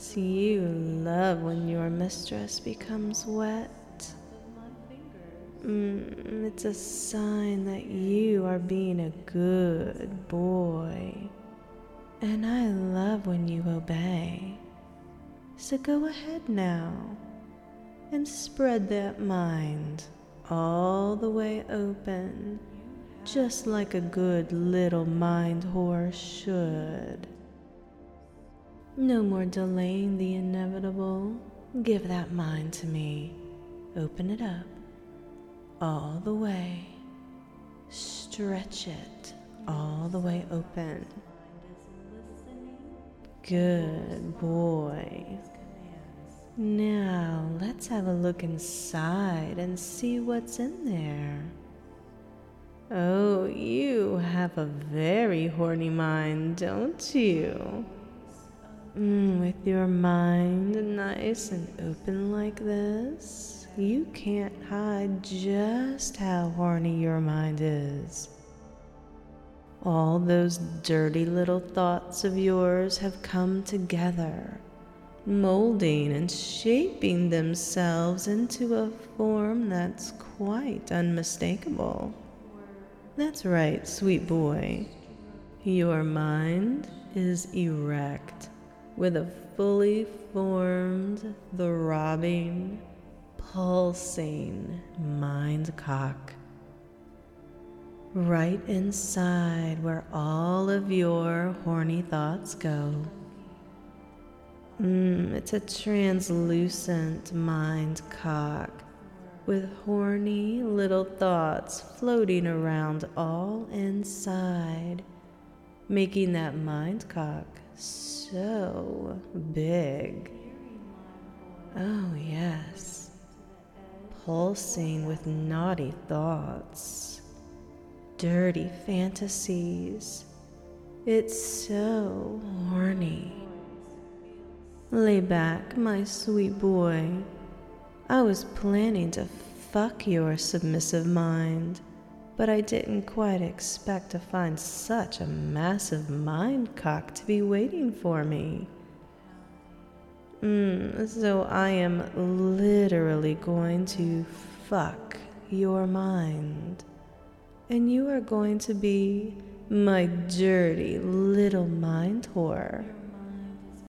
You love when your mistress becomes wet. It's a sign that you are being a good boy. And I love when you obey. So go ahead now and spread that mind all the way open, just like a good little mind whore should. No more delaying the inevitable. Give that mind to me. Open it up all the way. Stretch it all the way open. Good boy. Now let's have a look inside and see what's in there. Oh, you have a very horny mind, don't you? With your mind nice and open like this, you can't hide just how horny your mind is. All those dirty little thoughts of yours have come together, molding and shaping themselves into a form that's quite unmistakable. That's right, sweet boy. Your mind is erect, with a fully formed, throbbing, pulsing mind cock. Right inside where all of your horny thoughts go. It's a translucent mind cock with horny little thoughts floating around all inside, making that mind cock so big. Oh yes, pulsing with naughty thoughts, dirty fantasies. It's so horny. Lay back, my sweet boy. I was planning to fuck your submissive mind, but I didn't quite expect to find such a massive mind cock to be waiting for me. So I am literally going to fuck your mind. And you are going to be my dirty little mind whore.